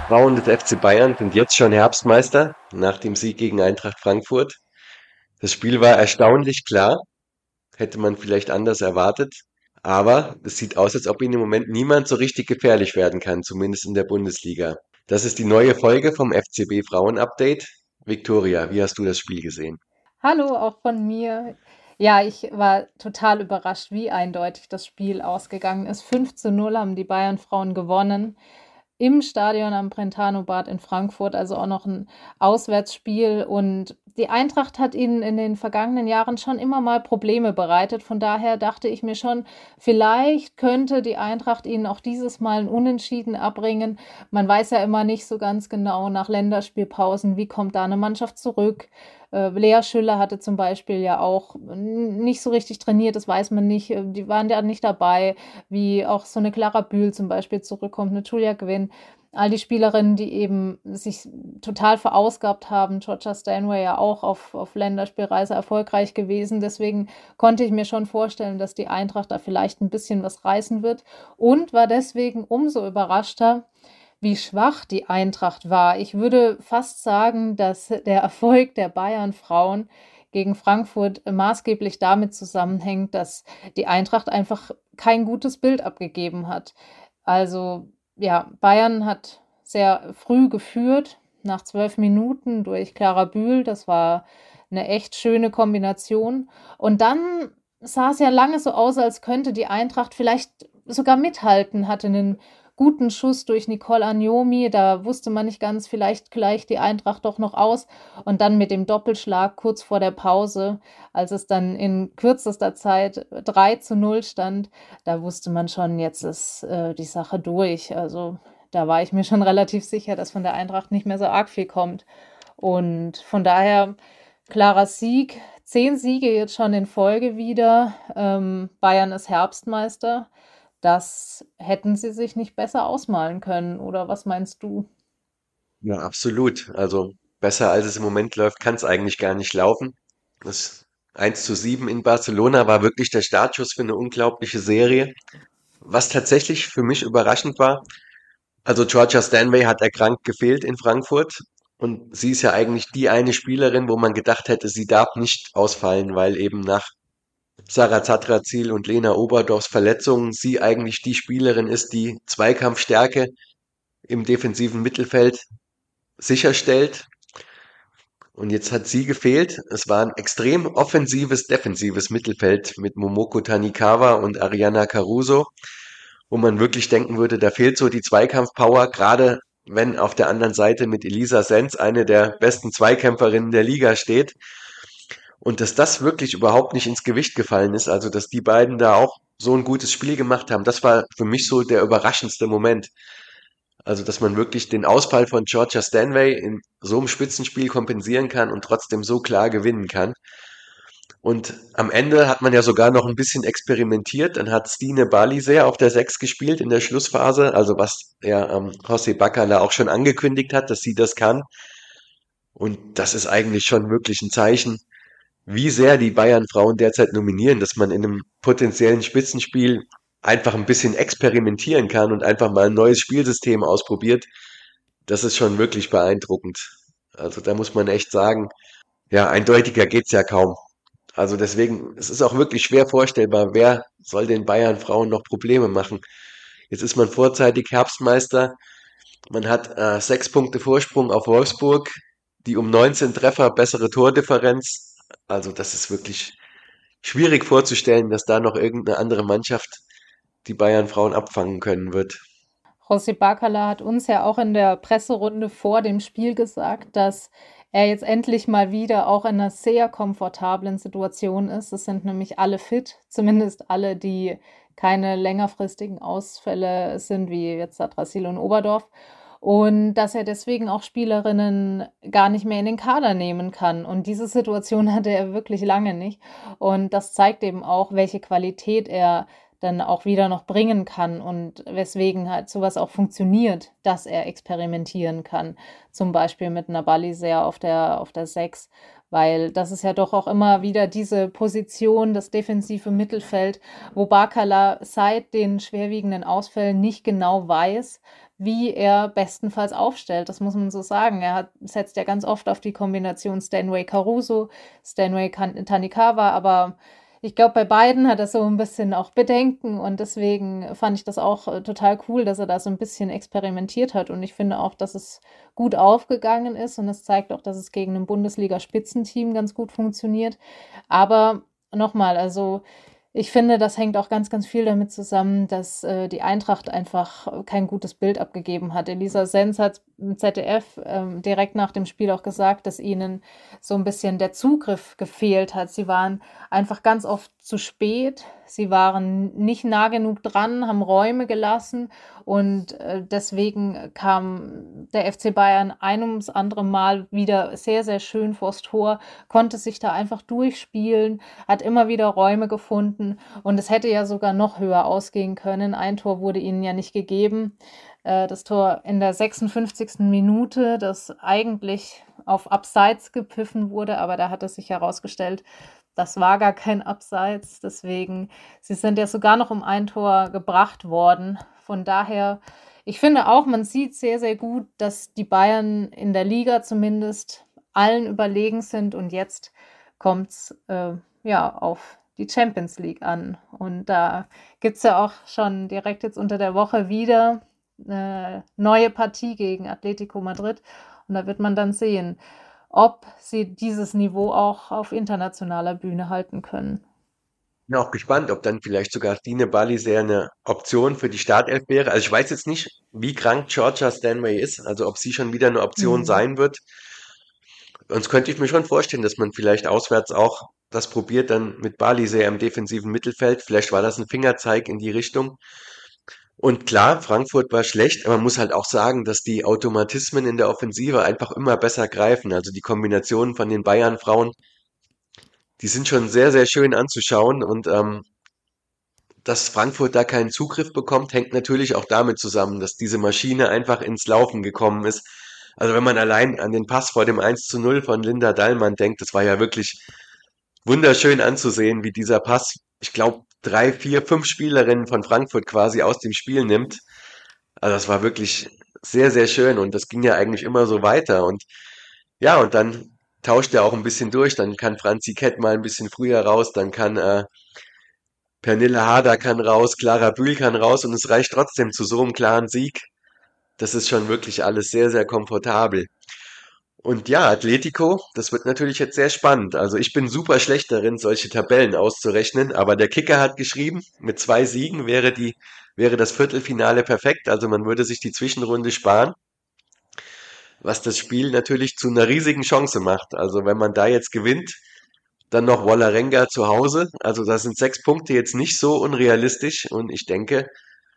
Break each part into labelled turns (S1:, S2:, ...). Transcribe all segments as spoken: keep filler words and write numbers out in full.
S1: Frauen des F C Bayern sind jetzt schon Herbstmeister nach dem Sieg gegen Eintracht Frankfurt. Das Spiel war erstaunlich klar, hätte man vielleicht anders erwartet. Aber es sieht aus, als ob ihnen im Moment niemand so richtig gefährlich werden kann, zumindest in der Bundesliga. Das ist die neue Folge vom F C B Frauen Update. Viktoria, wie hast du das Spiel gesehen?
S2: Hallo, auch von mir. Ja, ich war total überrascht, wie eindeutig das Spiel ausgegangen ist. fünf zu null haben die Bayern-Frauen gewonnen im Stadion am Brentano-Bad in Frankfurt, also auch noch ein Auswärtsspiel. Und die Eintracht hat ihnen in den vergangenen Jahren schon immer mal Probleme bereitet. Von daher dachte ich mir schon, vielleicht könnte die Eintracht ihnen auch dieses Mal ein Unentschieden abbringen. Man weiß ja immer nicht so ganz genau nach Länderspielpausen, wie kommt da eine Mannschaft zurück. Äh, Lea Schüller hatte zum Beispiel ja auch nicht so richtig trainiert, das weiß man nicht. Äh, Die waren ja nicht dabei, wie auch so eine Clara Bühl zum Beispiel zurückkommt, eine Julia Gwynn. All die Spielerinnen, die eben sich total verausgabt haben. Georgia Stanway ja auch auf, auf Länderspielreise erfolgreich gewesen. Deswegen konnte ich mir schon vorstellen, dass die Eintracht da vielleicht ein bisschen was reißen wird. Und war deswegen umso überraschter, wie schwach die Eintracht war. Ich würde fast sagen, dass der Erfolg der Bayern-Frauen gegen Frankfurt maßgeblich damit zusammenhängt, dass die Eintracht einfach kein gutes Bild abgegeben hat. Also ja, Bayern hat sehr früh geführt, nach zwölf Minuten durch Clara Bühl. Das war eine echt schöne Kombination. Und dann sah es ja lange so aus, als könnte die Eintracht vielleicht sogar mithalten, hatte einen guten Schuss durch Nicole Agnomi. Da wusste man nicht ganz, vielleicht gleicht die Eintracht doch noch aus. Und dann mit dem Doppelschlag kurz vor der Pause, als es dann in kürzester Zeit drei zu null stand, da wusste man schon, jetzt ist äh, die Sache durch. Also da war ich mir schon relativ sicher, dass von der Eintracht nicht mehr so arg viel kommt. Und von daher klarer Sieg. Zehn Siege jetzt schon in Folge wieder. Ähm, Bayern ist Herbstmeister. Das hätten sie sich nicht besser ausmalen können, oder was meinst du?
S1: Ja, absolut. Also besser als es im Moment läuft, kann es eigentlich gar nicht laufen. Das eins zu sieben in Barcelona war wirklich der Startschuss für eine unglaubliche Serie. Was tatsächlich für mich überraschend war, also Georgia Stanway hat erkrankt gefehlt in Frankfurt und sie ist ja eigentlich die eine Spielerin, wo man gedacht hätte, sie darf nicht ausfallen, weil eben nach Sarah Zatrazil und Lena Oberdorfs Verletzungen sie eigentlich die Spielerin ist, die Zweikampfstärke im defensiven Mittelfeld sicherstellt. Und jetzt hat sie gefehlt. Es war ein extrem offensives, defensives Mittelfeld mit Momoko Tanikawa und Ariana Caruso, wo man wirklich denken würde, da fehlt so die Zweikampfpower, gerade wenn auf der anderen Seite mit Elisa Senz eine der besten Zweikämpferinnen der Liga steht. Und dass das wirklich überhaupt nicht ins Gewicht gefallen ist, also dass die beiden da auch so ein gutes Spiel gemacht haben, das war für mich so der überraschendste Moment. Also, dass man wirklich den Ausfall von Georgia Stanway in so einem Spitzenspiel kompensieren kann und trotzdem so klar gewinnen kann. Und am Ende hat man ja sogar noch ein bisschen experimentiert. Dann hat Stine Baliser auf der Sechs gespielt in der Schlussphase, also was ja ähm, José Bacala auch schon angekündigt hat, dass sie das kann. Und das ist eigentlich schon wirklich ein Zeichen, wie sehr die Bayern-Frauen derzeit nominieren, dass man in einem potenziellen Spitzenspiel einfach ein bisschen experimentieren kann und einfach mal ein neues Spielsystem ausprobiert. Das ist schon wirklich beeindruckend. Also da muss man echt sagen, ja, eindeutiger geht's ja kaum. Also deswegen, es ist auch wirklich schwer vorstellbar, wer soll den Bayern Frauen noch Probleme machen. Jetzt ist man vorzeitig Herbstmeister, man hat äh, sechs Punkte Vorsprung auf Wolfsburg, die um neunzehn Treffer bessere Tordifferenz. Also das ist wirklich schwierig vorzustellen, dass da noch irgendeine andere Mannschaft die Bayern Frauen abfangen können wird.
S2: José Bacala hat uns ja auch in der Presserunde vor dem Spiel gesagt, dass er jetzt endlich mal wieder auch in einer sehr komfortablen Situation ist. Es sind nämlich alle fit, zumindest alle, die keine längerfristigen Ausfälle sind, wie jetzt Sadrasil und Oberdorf. Und dass er deswegen auch Spielerinnen gar nicht mehr in den Kader nehmen kann. Und diese Situation hatte er wirklich lange nicht. Und das zeigt eben auch, welche Qualität er dann auch wieder noch bringen kann und weswegen halt sowas auch funktioniert, dass er experimentieren kann. Zum Beispiel mit einer Baliser auf der, auf der sechs, weil das ist ja doch auch immer wieder diese Position, das defensive Mittelfeld, wo Barkala seit den schwerwiegenden Ausfällen nicht genau weiß, wie er bestenfalls aufstellt. Das muss man so sagen. Er hat, setzt ja ganz oft auf die Kombination Stanway-Caruso, Stanway-Tanikawa, aber ich glaube, bei beiden hat er so ein bisschen auch Bedenken und deswegen fand ich das auch äh, total cool, dass er da so ein bisschen experimentiert hat und ich finde auch, dass es gut aufgegangen ist und es zeigt auch, dass es gegen ein Bundesliga-Spitzenteam ganz gut funktioniert. Aber nochmal, also ich finde, das hängt auch ganz, ganz viel damit zusammen, dass äh, die Eintracht einfach kein gutes Bild abgegeben hat. Elisa Senz hat im Z D F ähm, direkt nach dem Spiel auch gesagt, dass ihnen so ein bisschen der Zugriff gefehlt hat. Sie waren einfach ganz oft zu spät. Sie waren nicht nah genug dran, haben Räume gelassen und äh, deswegen kam der F C Bayern ein ums andere Mal wieder sehr, sehr schön vors Tor, konnte sich da einfach durchspielen, hat immer wieder Räume gefunden und es hätte ja sogar noch höher ausgehen können. Ein Tor wurde ihnen ja nicht gegeben. Äh, das Tor in der sechsundfünfzigsten Minute, das eigentlich auf Abseits gepfiffen wurde, aber da hat es sich herausgestellt, das war gar kein Abseits. Deswegen, sie sind ja sogar noch um ein Tor gebracht worden. Von daher, ich finde auch, man sieht sehr, sehr gut, dass die Bayern in der Liga zumindest allen überlegen sind und jetzt kommt es äh, ja auf die Champions League an. Und da gibt es ja auch schon direkt jetzt unter der Woche wieder eine neue Partie gegen Atletico Madrid. Und da wird man dann sehen, ob sie dieses Niveau auch auf internationaler Bühne halten können.
S1: Bin auch gespannt, ob dann vielleicht sogar Dine Baliser eine Option für die Startelf wäre. Also ich weiß jetzt nicht, wie krank Georgia Stanway ist, also ob sie schon wieder eine Option
S2: Hm.
S1: sein wird. Sonst könnte ich mir schon vorstellen, dass man vielleicht auswärts auch das probiert, dann mit Baliser im defensiven Mittelfeld. Vielleicht war das ein Fingerzeig in die Richtung. Und klar, Frankfurt war schlecht, aber man muss halt auch sagen, dass die Automatismen in der Offensive einfach immer besser greifen. Also die Kombinationen von den Bayern-Frauen, die sind schon sehr, sehr schön anzuschauen. Und ähm, dass Frankfurt da keinen Zugriff bekommt, hängt natürlich auch damit zusammen, dass diese Maschine einfach ins Laufen gekommen ist. Also wenn man allein an den Pass vor dem eins zu null von Linda Dallmann denkt, das war ja wirklich wunderschön anzusehen, wie dieser Pass, ich glaube, drei, vier, fünf Spielerinnen von Frankfurt quasi aus dem Spiel nimmt. Also das war wirklich sehr, sehr schön und das ging ja eigentlich immer so weiter. Und ja, und dann tauscht er auch ein bisschen durch. Dann kann Franzi Kett mal ein bisschen früher raus, dann kann äh, Pernille Harder kann raus, Clara Bühl kann raus und es reicht trotzdem zu so einem klaren Sieg. Das ist schon wirklich alles sehr, sehr komfortabel. Und ja, Atletico, das wird natürlich jetzt sehr spannend. Also ich bin super schlecht darin, solche Tabellen auszurechnen, aber der Kicker hat geschrieben, mit zwei Siegen wäre die, wäre das Viertelfinale perfekt. Also man würde sich die Zwischenrunde sparen, was das Spiel natürlich zu einer riesigen Chance macht. Also wenn man da jetzt gewinnt, dann noch Vålerenga zu Hause. Also da sind sechs Punkte jetzt nicht so unrealistisch und ich denke,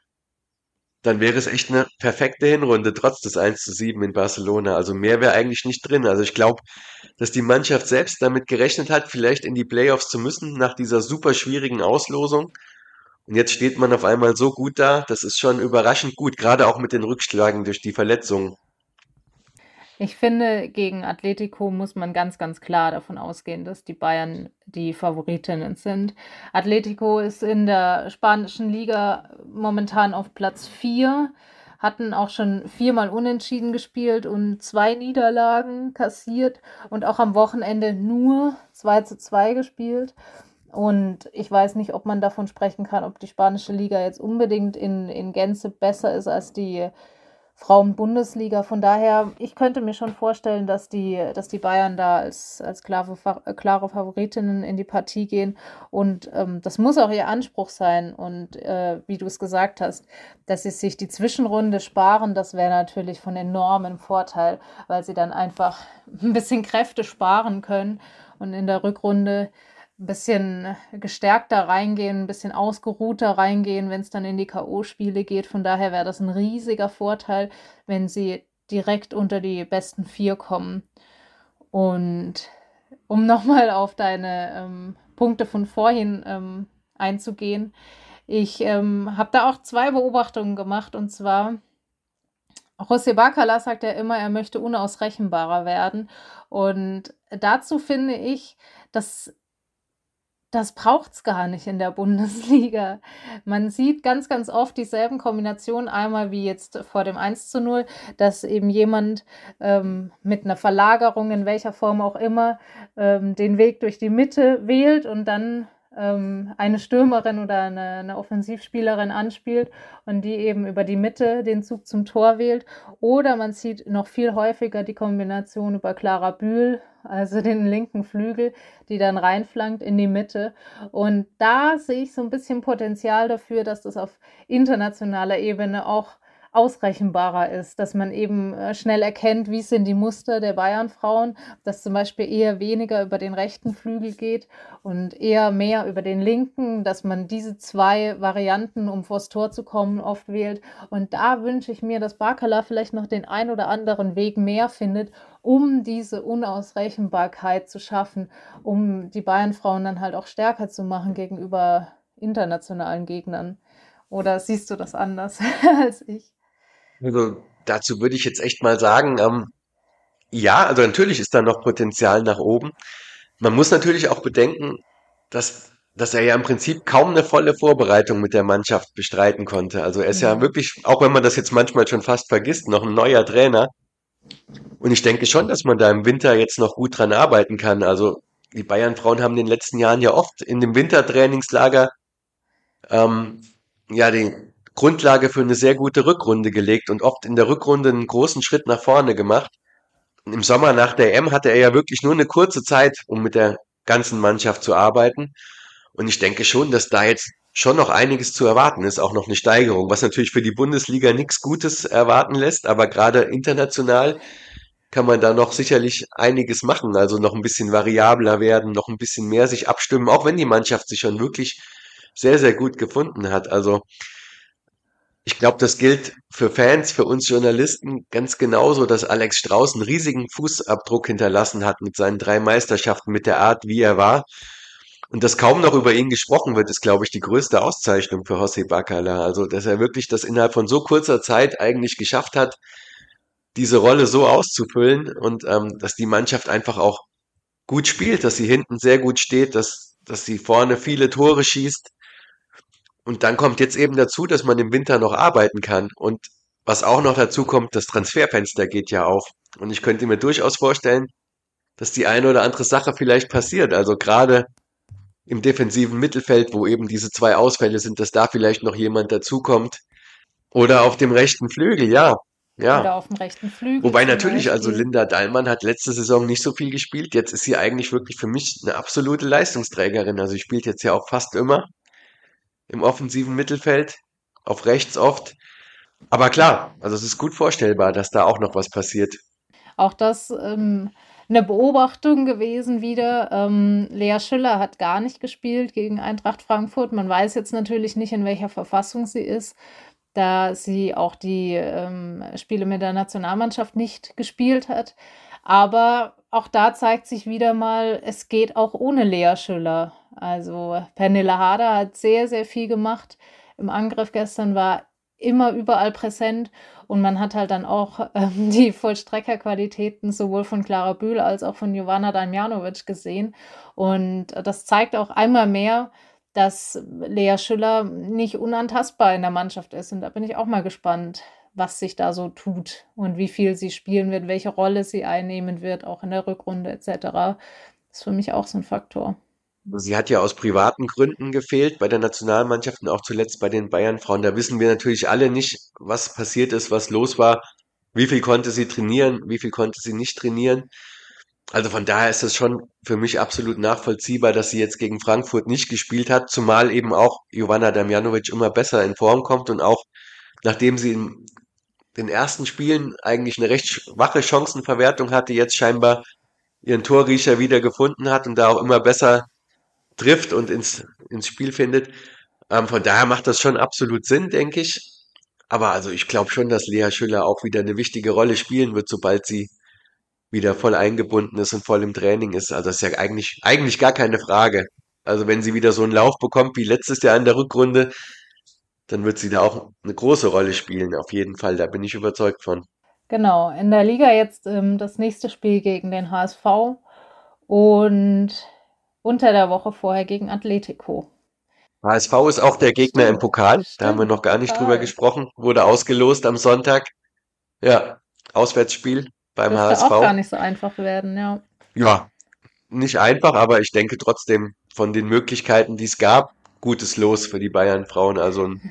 S1: dann wäre es echt eine perfekte Hinrunde, trotz des eins zu sieben in Barcelona. Also mehr wäre eigentlich nicht drin. Also ich glaube, dass die Mannschaft selbst damit gerechnet hat, vielleicht in die Playoffs zu müssen nach dieser super schwierigen Auslosung. Und jetzt steht man auf einmal so gut da. Das ist schon überraschend gut, gerade auch mit den Rückschlagen durch die Verletzungen.
S2: Ich finde, gegen Atletico muss man ganz, ganz klar davon ausgehen, dass die Bayern die Favoritinnen sind. Atletico ist in der spanischen Liga momentan auf Platz vier, hatten auch schon viermal unentschieden gespielt und zwei Niederlagen kassiert und auch am Wochenende nur zwei zu zwei gespielt. Und ich weiß nicht, ob man davon sprechen kann, ob die spanische Liga jetzt unbedingt in, in Gänze besser ist als die Frauen-Bundesliga. Von daher, ich könnte mir schon vorstellen, dass die, dass die Bayern da als, als klare, Fa- äh, klare Favoritinnen in die Partie gehen. Und ähm, das muss auch ihr Anspruch sein. Und äh, wie du es gesagt hast, dass sie sich die Zwischenrunde sparen, das wäre natürlich von enormem Vorteil, weil sie dann einfach ein bisschen Kräfte sparen können und in der Rückrunde ein bisschen gestärkter reingehen, ein bisschen ausgeruhter reingehen, wenn es dann in die K O-Spiele geht. Von daher wäre das ein riesiger Vorteil, wenn sie direkt unter die besten vier kommen. Und um nochmal auf deine ähm, Punkte von vorhin ähm, einzugehen, ich ähm, habe da auch zwei Beobachtungen gemacht. Und zwar José Bacala sagt ja immer, er möchte unausrechenbarer werden. Und dazu finde ich, dass das braucht's gar nicht in der Bundesliga. Man sieht ganz, ganz oft dieselben Kombinationen, einmal wie jetzt vor dem eins zu null, dass eben jemand ähm, mit einer Verlagerung, in welcher Form auch immer, ähm, den Weg durch die Mitte wählt und dann ähm, eine Stürmerin oder eine, eine Offensivspielerin anspielt und die eben über die Mitte den Zug zum Tor wählt. Oder man sieht noch viel häufiger die Kombination über Clara Bühl, also den linken Flügel, die dann reinflankt in die Mitte. Und da sehe ich so ein bisschen Potenzial dafür, dass das auf internationaler Ebene auch ausrechenbarer ist, dass man eben äh, schnell erkennt, wie sind die Muster der Bayern-Frauen, dass zum Beispiel eher weniger über den rechten Flügel geht und eher mehr über den linken, dass man diese zwei Varianten, um vors Tor zu kommen, oft wählt. Und da wünsche ich mir, dass Bacala vielleicht noch den ein oder anderen Weg mehr findet, um diese Unausrechenbarkeit zu schaffen, um die Bayern-Frauen dann halt auch stärker zu machen gegenüber internationalen Gegnern. Oder siehst du das anders als ich?
S1: Also dazu würde ich jetzt echt mal sagen, ähm, ja, also natürlich ist da noch Potenzial nach oben. Man muss natürlich auch bedenken, dass, dass er ja im Prinzip kaum eine volle Vorbereitung mit der Mannschaft bestreiten konnte. Also er ist ja
S2: Ja.
S1: wirklich, auch wenn man das jetzt manchmal schon fast vergisst, noch ein neuer Trainer. Und ich denke schon, dass man da im Winter jetzt noch gut dran arbeiten kann. Also die Bayern-Frauen haben in den letzten Jahren ja oft in dem Wintertrainingslager ähm, ja die Grundlage für eine sehr gute Rückrunde gelegt und oft in der Rückrunde einen großen Schritt nach vorne gemacht. Und im Sommer nach der E M hatte er ja wirklich nur eine kurze Zeit, um mit der ganzen Mannschaft zu arbeiten. Und ich denke schon, dass da jetzt schon noch einiges zu erwarten ist, auch noch eine Steigerung, was natürlich für die Bundesliga nichts Gutes erwarten lässt, aber gerade international kann man da noch sicherlich einiges machen, also noch ein bisschen variabler werden, noch ein bisschen mehr sich abstimmen, auch wenn die Mannschaft sich schon wirklich sehr, sehr gut gefunden hat. Also ich glaube, das gilt für Fans, für uns Journalisten ganz genauso, dass Alex Strauß einen riesigen Fußabdruck hinterlassen hat mit seinen drei Meisterschaften, mit der Art, wie er war. Und dass kaum noch über ihn gesprochen wird, ist, glaube ich, die größte Auszeichnung für José Bacala. Also, dass er wirklich das innerhalb von so kurzer Zeit eigentlich geschafft hat, diese Rolle so auszufüllen und ähm, dass die Mannschaft einfach auch gut spielt, dass sie hinten sehr gut steht, dass, dass sie vorne viele Tore schießt. Und dann kommt jetzt eben dazu, dass man im Winter noch arbeiten kann. Und was auch noch dazu kommt, das Transferfenster geht ja auf. Und ich könnte mir durchaus vorstellen, dass die eine oder andere Sache vielleicht passiert. Also gerade im defensiven Mittelfeld, wo eben diese zwei Ausfälle sind, dass da vielleicht noch jemand dazukommt. Oder auf dem rechten Flügel, ja. Ja.
S2: Oder auf dem rechten Flügel
S1: Wobei
S2: zum
S1: natürlich, also
S2: Beispiel.
S1: Linda Dallmann hat letzte Saison nicht so viel gespielt. Jetzt ist sie eigentlich wirklich für mich eine absolute Leistungsträgerin. Also sie spielt jetzt ja auch fast immer im offensiven Mittelfeld, auf rechts oft. Aber klar, also es ist gut vorstellbar, dass da auch noch was passiert.
S2: Auch das ähm, eine Beobachtung gewesen wieder. Ähm, Lea Schüller hat gar nicht gespielt gegen Eintracht Frankfurt. Man weiß jetzt natürlich nicht, in welcher Verfassung sie ist, da sie auch die ähm, Spiele mit der Nationalmannschaft nicht gespielt hat. Aber auch da zeigt sich wieder mal, es geht auch ohne Lea Schüller. Also Pernille Harder hat sehr, sehr viel gemacht. Im Angriff gestern war immer überall präsent und man hat halt dann auch ähm, die Vollstreckerqualitäten sowohl von Clara Bühl als auch von Jovana Damjanovic gesehen. Und das zeigt auch einmal mehr, dass Lea Schüller nicht unantastbar in der Mannschaft ist. Und da bin ich auch mal gespannt, was sich da so tut und wie viel sie spielen wird, welche Rolle sie einnehmen wird, auch in der Rückrunde et cetera. Das ist für mich auch so ein Faktor.
S1: Sie hat ja aus privaten Gründen gefehlt bei der Nationalmannschaft und auch zuletzt bei den Bayern-Frauen. Da wissen wir natürlich alle nicht, was passiert ist, was los war, wie viel konnte sie trainieren, wie viel konnte sie nicht trainieren. Also von daher ist es schon für mich absolut nachvollziehbar, dass sie jetzt gegen Frankfurt nicht gespielt hat, zumal eben auch Jovana Damjanovic immer besser in Form kommt und auch nachdem sie in den ersten Spielen eigentlich eine recht schwache Chancenverwertung hatte, jetzt scheinbar ihren Torriecher wieder gefunden hat und da auch immer besser trifft und ins, ins Spiel findet. Ähm, von daher macht das schon absolut Sinn, denke ich. Aber also ich glaube schon, dass Lea Schüller auch wieder eine wichtige Rolle spielen wird, sobald sie wieder voll eingebunden ist und voll im Training ist. Also das ist ja eigentlich, eigentlich gar keine Frage. Also wenn sie wieder so einen Lauf bekommt wie letztes Jahr in der Rückrunde, dann wird sie da auch eine große Rolle spielen, auf jeden Fall. Da bin ich überzeugt von.
S2: Genau, in der Liga jetzt ähm, das nächste Spiel gegen den H S V und unter der Woche vorher gegen Atletico.
S1: H S V ist auch der Gegner im
S2: Stimmt,
S1: Pokal. Da haben wir
S2: stimmt,
S1: noch gar nicht drüber
S2: Pokal.
S1: gesprochen. Wurde ausgelost am Sonntag. Ja, Auswärtsspiel beim
S2: Dürfte auch gar
S1: H S V.
S2: nicht so einfach werden, ja.
S1: Ja, nicht einfach, aber ich denke trotzdem von den Möglichkeiten, die es gab, gutes Los für die Bayern-Frauen. Also eine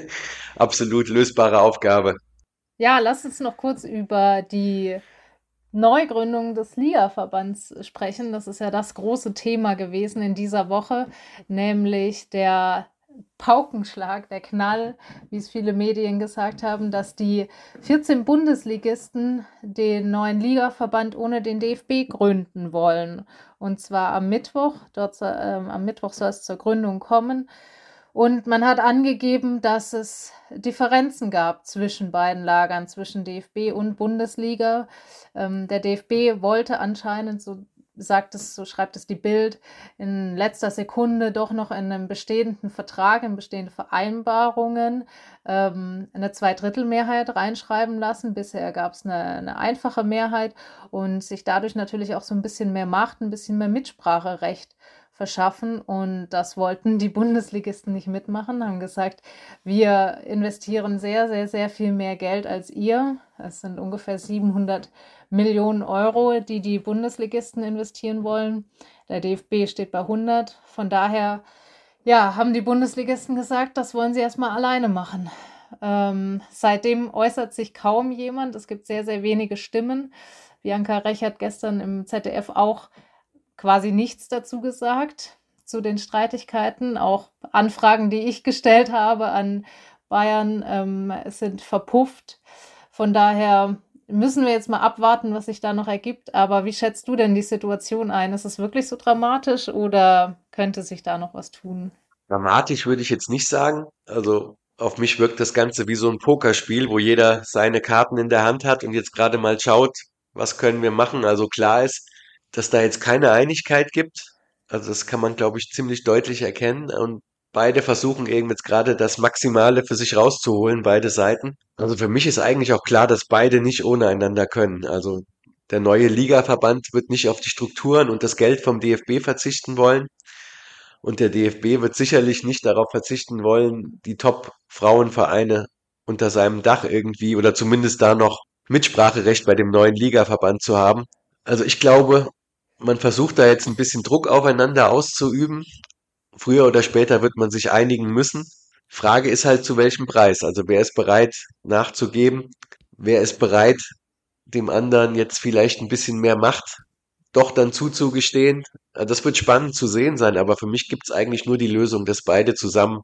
S1: absolut lösbare Aufgabe.
S2: Ja, lass uns noch kurz über die Neugründung des Ligaverbands sprechen. Das ist ja das große Thema gewesen in dieser Woche, nämlich der Paukenschlag, der Knall, wie es viele Medien gesagt haben, dass die vierzehn Bundesligisten den neuen Ligaverband ohne den D F B gründen wollen. Und zwar am Mittwoch. Dort, ähm, am Mittwoch soll es zur Gründung kommen. Und man hat angegeben, dass es Differenzen gab zwischen beiden Lagern, zwischen D F B und Bundesliga. Ähm, der D F B wollte anscheinend, so sagt es, so schreibt es die Bild, in letzter Sekunde doch noch in einem bestehenden Vertrag, in bestehende Vereinbarungen ähm, eine Zweidrittelmehrheit reinschreiben lassen. Bisher gab es eine, eine einfache Mehrheit und sich dadurch natürlich auch so ein bisschen mehr Macht, ein bisschen mehr Mitspracherecht verschaffen. Und das wollten die Bundesligisten nicht mitmachen, haben gesagt, wir investieren sehr, sehr, sehr viel mehr Geld als ihr. Es sind ungefähr siebenhundert Millionen Euro, die die Bundesligisten investieren wollen. Der D F B steht bei hundert. Von daher, ja, haben die Bundesligisten gesagt, das wollen sie erstmal alleine machen. Ähm, seitdem äußert sich kaum jemand. Es gibt sehr, sehr wenige Stimmen. Bianca Rech hat gestern im Z D F auch quasi nichts dazu gesagt, zu den Streitigkeiten. Auch Anfragen, die ich gestellt habe an Bayern, ähm, sind verpufft. Von daher müssen wir jetzt mal abwarten, was sich da noch ergibt. Aber wie schätzt du denn die Situation ein? Ist es wirklich so dramatisch oder könnte sich da noch was tun?
S1: Dramatisch würde ich jetzt nicht sagen. Also auf mich wirkt das Ganze wie so ein Pokerspiel, wo jeder seine Karten in der Hand hat und jetzt gerade mal schaut, was können wir machen. Also klar ist, dass da jetzt keine Einigkeit gibt. Also das kann man, glaube ich, ziemlich deutlich erkennen. Und beide versuchen eben jetzt gerade das Maximale für sich rauszuholen, beide Seiten. Also für mich ist eigentlich auch klar, dass beide nicht ohne einander können. Also der neue Ligaverband wird nicht auf die Strukturen und das Geld vom D F B verzichten wollen. Und der D F B wird sicherlich nicht darauf verzichten wollen, die Top-Frauenvereine unter seinem Dach irgendwie oder zumindest da noch Mitspracherecht bei dem neuen Ligaverband zu haben. Also ich glaube, man versucht da jetzt ein bisschen Druck aufeinander auszuüben. Früher oder später wird man sich einigen müssen. Frage ist halt, zu welchem Preis. Also wer ist bereit nachzugeben? Wer ist bereit, dem anderen jetzt vielleicht ein bisschen mehr Macht doch dann zuzugestehen? Äh, Das wird spannend zu sehen sein, aber für mich gibt es eigentlich nur die Lösung, dass beide zusammenkommen.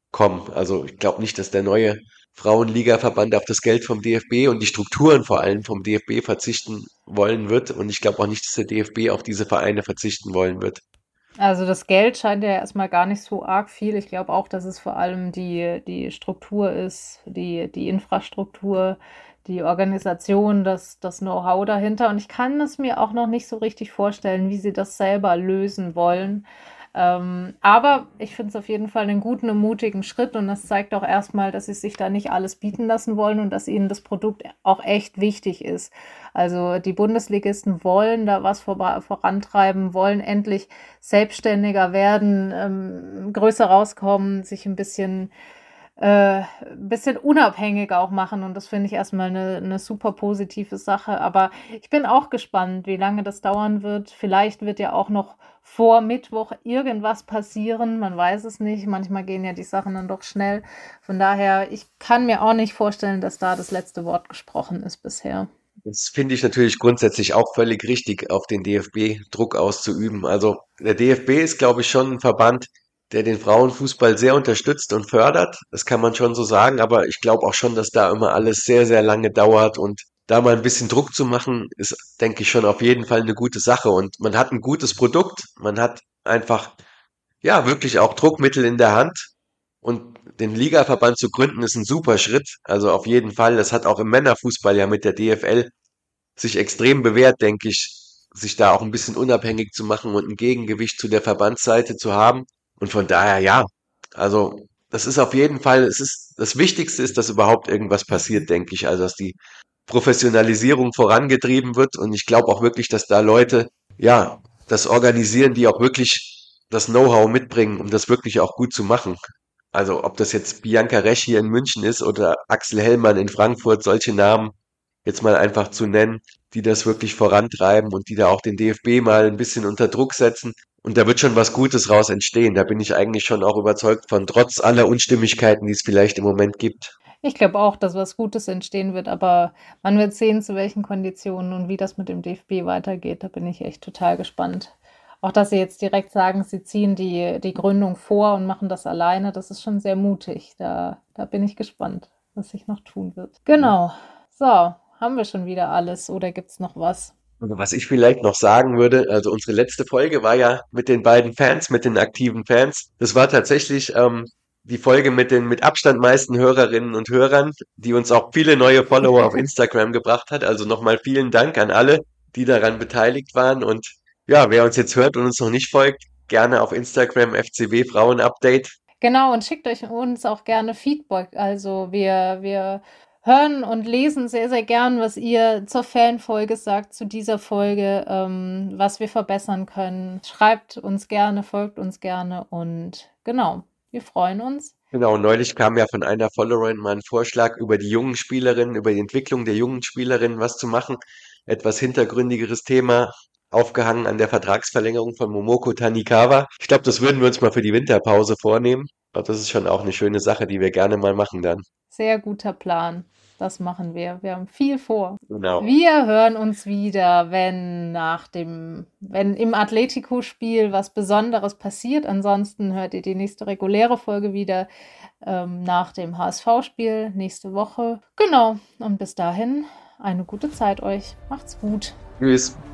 S1: Also ich glaube nicht, dass der neue Frauenligaverband auf das Geld vom D F B und die Strukturen vor allem vom D F B verzichten wollen wird. Und ich glaube auch nicht, dass der D F B auf diese Vereine verzichten wollen wird.
S2: Also das Geld scheint ja erstmal gar nicht so arg viel. Ich glaube auch, dass es vor allem die, die Struktur ist, die, die Infrastruktur, die Organisation, das, das Know-how dahinter. Und ich kann es mir auch noch nicht so richtig vorstellen, wie sie das selber lösen wollen. Ähm, aber ich finde es auf jeden Fall einen guten und mutigen Schritt und das zeigt auch erstmal, dass sie sich da nicht alles bieten lassen wollen und dass ihnen das Produkt auch echt wichtig ist. Also die Bundesligisten wollen da was vor, vorantreiben, wollen endlich selbstständiger werden, ähm, größer rauskommen, sich ein bisschen äh, ein bisschen unabhängiger auch machen. Und das finde ich erstmal eine, eine super positive Sache. Aber ich bin auch gespannt, wie lange das dauern wird. Vielleicht wird ja auch noch vor Mittwoch irgendwas passieren. Man weiß es nicht. Manchmal gehen ja die Sachen dann doch schnell. Von daher, ich kann mir auch nicht vorstellen, dass da das letzte Wort gesprochen ist bisher.
S1: Das finde ich natürlich grundsätzlich auch völlig richtig, auf den D F B Druck auszuüben. Also der D F B ist, glaube ich, schon ein Verband, der den Frauenfußball sehr unterstützt und fördert. Das kann man schon so sagen, aber ich glaube auch schon, dass da immer alles sehr, sehr lange dauert und da mal ein bisschen Druck zu machen, ist, denke ich, schon auf jeden Fall eine gute Sache. Und man hat ein gutes Produkt, man hat einfach, ja, wirklich auch Druckmittel in der Hand. Und den Ligaverband zu gründen, ist ein super Schritt. Also auf jeden Fall. Das hat auch im Männerfußball ja mit der D F L sich extrem bewährt, denke ich, sich da auch ein bisschen unabhängig zu machen und ein Gegengewicht zu der Verbandsseite zu haben. Und von daher, ja, also das ist auf jeden Fall, es ist das Wichtigste ist, dass überhaupt irgendwas passiert, denke ich. Also, dass die Professionalisierung vorangetrieben wird. Und ich glaube auch wirklich, dass da Leute, ja, das organisieren, die auch wirklich das Know-how mitbringen, um das wirklich auch gut zu machen. Also ob das jetzt Bianca Resch hier in München ist oder Axel Hellmann in Frankfurt, solche Namen jetzt mal einfach zu nennen, die das wirklich vorantreiben und die da auch den D F B mal ein bisschen unter Druck setzen. Und da wird schon was Gutes raus entstehen. Da bin ich eigentlich schon auch überzeugt von, trotz aller Unstimmigkeiten, die es vielleicht im Moment gibt.
S2: Ich glaube auch, dass was Gutes entstehen wird, aber man wird sehen, zu welchen Konditionen und wie das mit dem D F B weitergeht. Da bin ich echt total gespannt. Auch dass sie jetzt direkt sagen, sie ziehen die, die Gründung vor und machen das alleine, das ist schon sehr mutig. Da, da bin ich gespannt, was sich noch tun wird. Genau. So, haben wir schon wieder alles oder gibt's noch was?
S1: Und was ich vielleicht noch sagen würde, also unsere letzte Folge war ja mit den beiden Fans, mit den aktiven Fans. Das war tatsächlich ähm, die Folge mit den mit Abstand meisten Hörerinnen und Hörern, die uns auch viele neue Follower auf Instagram gebracht hat. Also nochmal vielen Dank an alle, die daran beteiligt waren. Und ja, wer uns jetzt hört und uns noch nicht folgt, gerne auf Instagram F C B Frauen Update.
S2: Genau, und schickt euch uns auch gerne Feedback. Also wir, wir hören und lesen sehr, sehr gern, was ihr zur Fanfolge sagt, zu dieser Folge, ähm, was wir verbessern können. Schreibt uns gerne, folgt uns gerne und genau, wir freuen uns.
S1: Genau, neulich kam ja von einer Followerin mal ein Vorschlag, über die jungen Spielerinnen, über die Entwicklung der jungen Spielerinnen was zu machen. Etwas hintergründigeres Thema, aufgehangen an der Vertragsverlängerung von Momoko Tanikawa. Ich glaube, das würden wir uns mal für die Winterpause vornehmen. Ich glaube, das ist schon auch eine schöne Sache, die wir gerne mal machen dann.
S2: Sehr guter Plan. Das machen wir. Wir haben viel vor.
S1: Genau.
S2: Wir hören uns wieder, wenn nach dem, wenn im Atletico-Spiel was Besonderes passiert. Ansonsten hört ihr die nächste reguläre Folge wieder ähm, nach dem H S V-Spiel nächste Woche. Genau. Und bis dahin eine gute Zeit euch. Macht's gut.
S1: Tschüss.